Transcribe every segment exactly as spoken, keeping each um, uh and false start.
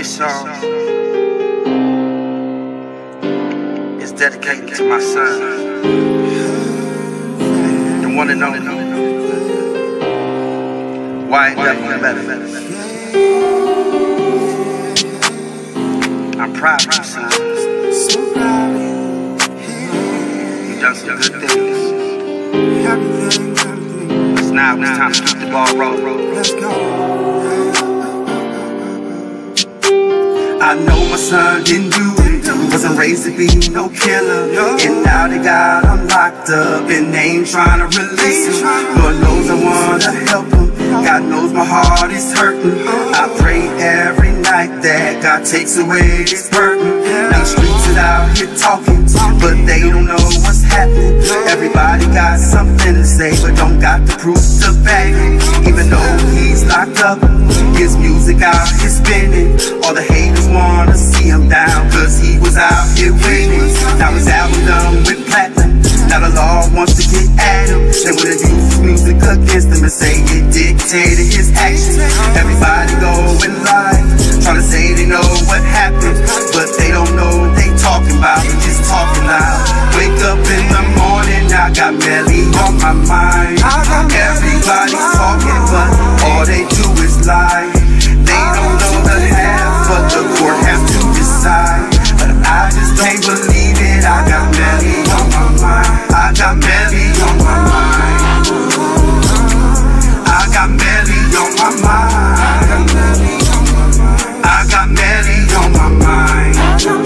This song is dedicated to my son, the one and only Wyatt W. Better. I'm proud of you, son. You've done some good things. It's now it's time to keep the ball rolling. Let's go. I know my son didn't do it. He wasn't raised to be no killer. And now they got him locked up and they ain't trying to release him. Lord knows I wanna help him. God knows my heart is hurting. I pray every night that God takes away this burden. Now the streets is out here talking, but they don't know what's happening. Everybody got something to say, but don't got the proof to back it. Even though he's locked up, his music out here spinning. All the haters wanna see him down, cause he was out here winning. Now his album done with platinum. Now the law wants to get at him. They wanna use his music against him and say it dictated his actions. Everybody going live, trying to say they know what happened, but they don't know what they talking about. They just talking loud. Wake up in the morning, I got Melly on my mind. Everybody's talking, but all they do is lie. They don't know the half, but the court has to decide. But I just can't believe it. I got Melly on my mind. I got Melly on my mind. I got Melly on my mind. I got Melly on my mind.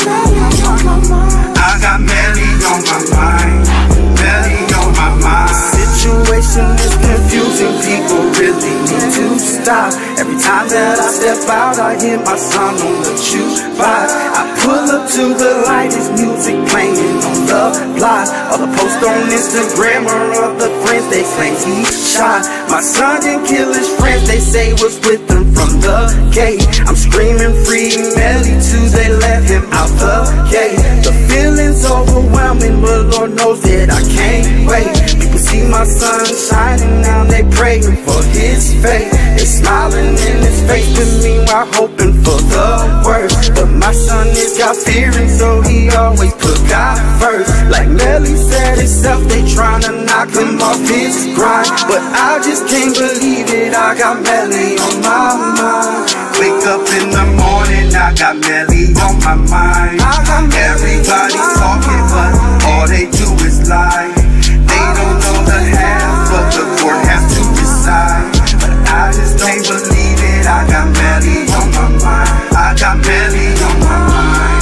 I got Melly on my mind. Melly on my mind. The situation is confusing. People really need to stop. Every time that I step out, I hear my son on the jukebox. I pull up to the light, his music playing on the block. All the posts on Instagram are of the friends they claim he shot. My son didn't kill his friends, they say was with them from the gate. I'm screaming free Melly too, they let him out the gate. The feeling's overwhelming, but Lord knows that I can't wait. People see my son shining, now they praying for his fate. They smiling in his face, but meanwhile hoping for the worst. But my son is God fearing, so he always put God first. Like Melly said himself, they tryna knock him off his grind, but I just can't believe it. I got Melly on my mind. Wake up in the morning, I got Melly on my mind. Everybody's talking, but all they do is lie. They don't know the half, but the court has to decide. But I just can't believe it. I got Melly on my mind. I got Melly on my mind.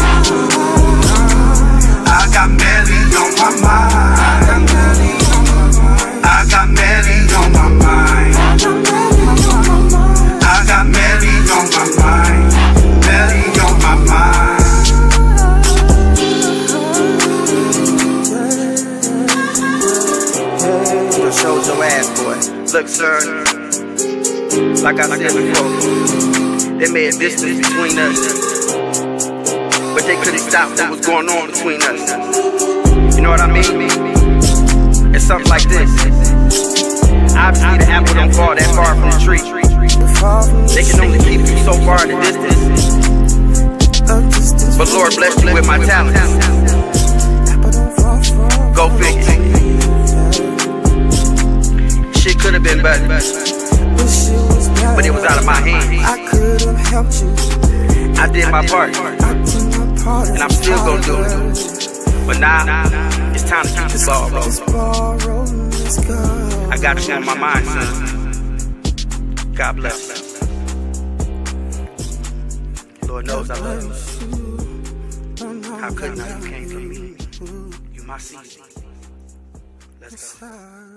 I got Melly on my mind. I got Melly on my mind. I got Melly on my mind. Melly on my mind. You showed your ass, boy. Look, sir, like I said before, they made a distance between us, but they couldn't stop what was going on between us. You know what I mean? It's something like this. Obviously the apple don't fall that far from the tree. They can only keep you so far in the distance. But Lord bless you with my talents. Go figure. Shit could have been better, but it was out of my hands. I did my part, and I'm still gonna do it. But now, it's time to keep this ball rolling. I got you on my mind, son. God bless you. Lord knows I love you. How couldn't I? You came for me. You my season. Let's go.